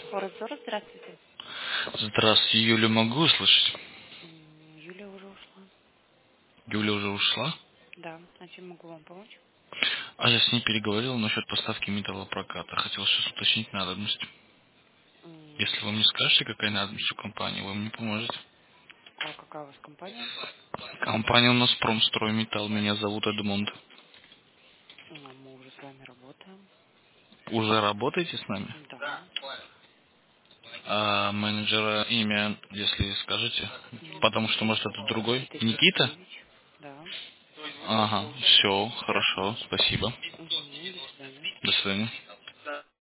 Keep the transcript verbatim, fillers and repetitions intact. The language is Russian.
Форекс-Зоро, здравствуйте. Здравствуйте, Юля, могу услышать? М, Юлия уже ушла. Юля уже ушла. Да, а чем могу вам помочь? А я с ней переговорил насчет поставки металлопроката. Хотел сейчас уточнить надобность. Если М, вы мне скажете, какая надобность у компании, вы мне поможете. А какая у вас компания? Компания у нас Промстройметалл. Меня зовут Эдмунд. А, Мы уже с вами работаем. Уже работаете с нами? Да. А менеджера имя, если скажете. Потому что, Никита. может, это другой. Никита Никита? Сергеевич. Да. Ага, все, хорошо, спасибо. Угу, до свидания. До свидания.